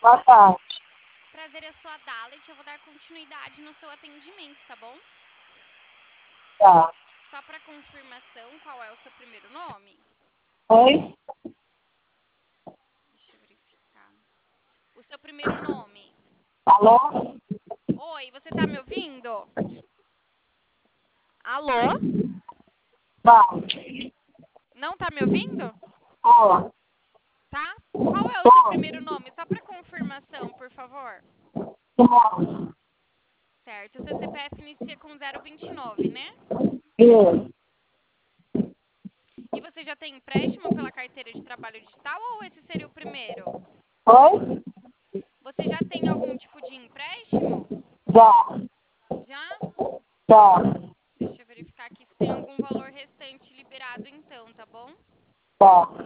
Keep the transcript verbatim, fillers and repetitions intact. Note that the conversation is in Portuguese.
Boa tarde. Prazer, eu sou a Dalet, eu vou dar continuidade no seu atendimento, tá bom? Tá. Só para confirmação, qual é o seu primeiro nome? Oi? Deixa eu verificar. O seu primeiro nome. Alô? Oi, você tá me ouvindo? Alô? Vai. Não tá me ouvindo? Ó. Tá? Qual é o seu Tô. primeiro nome? Só para confirmação, por favor. Tô. Certo, o seu C P F inicia com zero vinte e nove, né? Isso. E você já tem empréstimo pela carteira de trabalho digital ou esse seria o primeiro? Oi? Você já tem algum tipo de empréstimo? Já. Já? Já. Deixa eu verificar aqui se tem algum valor restante liberado então, tá bom? Tá.